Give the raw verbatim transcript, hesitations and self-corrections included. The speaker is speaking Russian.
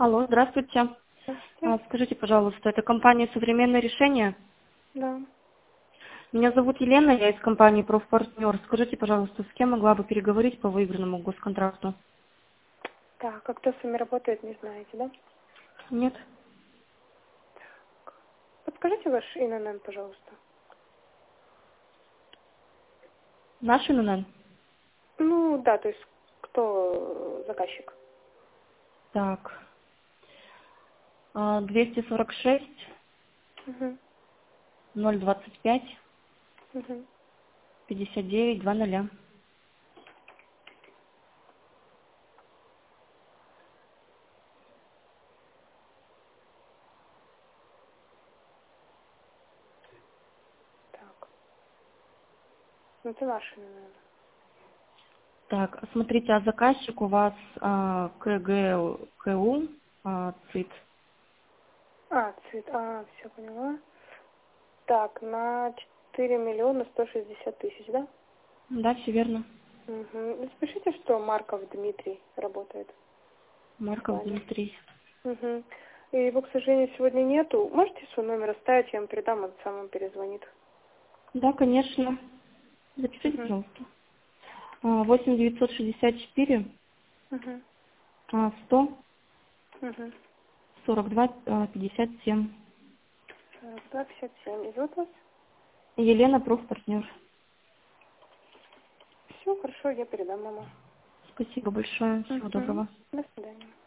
Алло, здравствуйте. А, Здравствуйте. Скажите, пожалуйста, это компания «Современное решение»? Да. Меня зовут Елена, я из компании «Профпартнер». Скажите, пожалуйста, с кем могла бы переговорить по выигранному госконтракту? Так, а кто с вами работает, не знаете, да? Нет? Подскажите ваш ИНН, пожалуйста. Наш ИНН? Ну, да, то есть кто заказчик? Так, а, двести сорок шесть Угу. ноль двадцать пять Угу. пятьдесят девять двадцать. Так. Ну, это ваш ИНН. Так, смотрите, а заказчик у вас а, КГКУ, а, ЦИТ. А, цвет. А, все поняла. Так, на четыре миллиона сто шестьдесят тысяч, да? Да, все верно. Угу. Запишите, что Марков Дмитрий работает с Марков вами. Дмитрий. Угу. И его, к сожалению, сегодня нету. Можете свой номер оставить, я вам передам, он сам вам перезвонит. Да, конечно. Запишите, Угу. пожалуйста. А, восемь девятьсот шестьдесят четыре Угу. а, сто Угу. сорок два а, пятьдесят семь. Да, пятьдесят семь. И зовут вас? Елена, профпартнер. Все, хорошо, я передам мама. Спасибо большое. Всего Угу. доброго. До свидания.